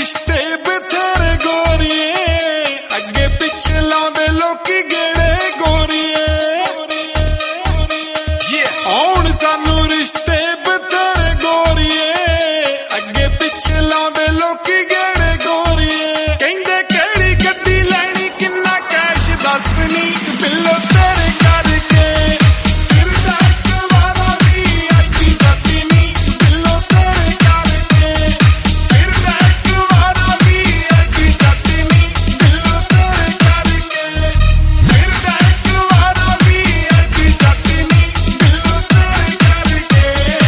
रिश्ते बथेरे गोरिए अगे पिछे लाउंदे लोकी गेड़े गोरिए आउण सानू रिश्ते बथेरे गोरिए अगे पिछे लाउंदे लोकी गेड़े गोरिए कहंदे केड़ी गड्डी लैनी किन्ना कैश दस नी बिल्लो तेरे करके फिरदा इक वारा वी अड्डी जत्ती नी बिल्लो तेरे करके फिरदा इक वारा वी अड्डी जत्ती नी बिल्लो तेरे करके फिरदा इक वारा वी अड्डी जत्ती नी बिल्लो तेरे करके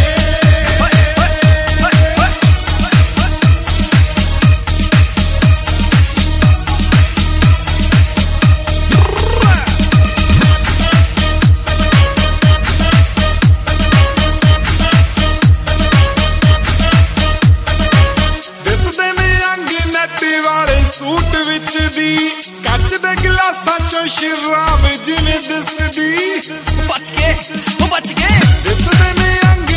दिसदे ने अंग नैट वाले सूट विच दी कच दे गिलासां चों शराब जिवें दिसदी बच के दिसदे ने अंग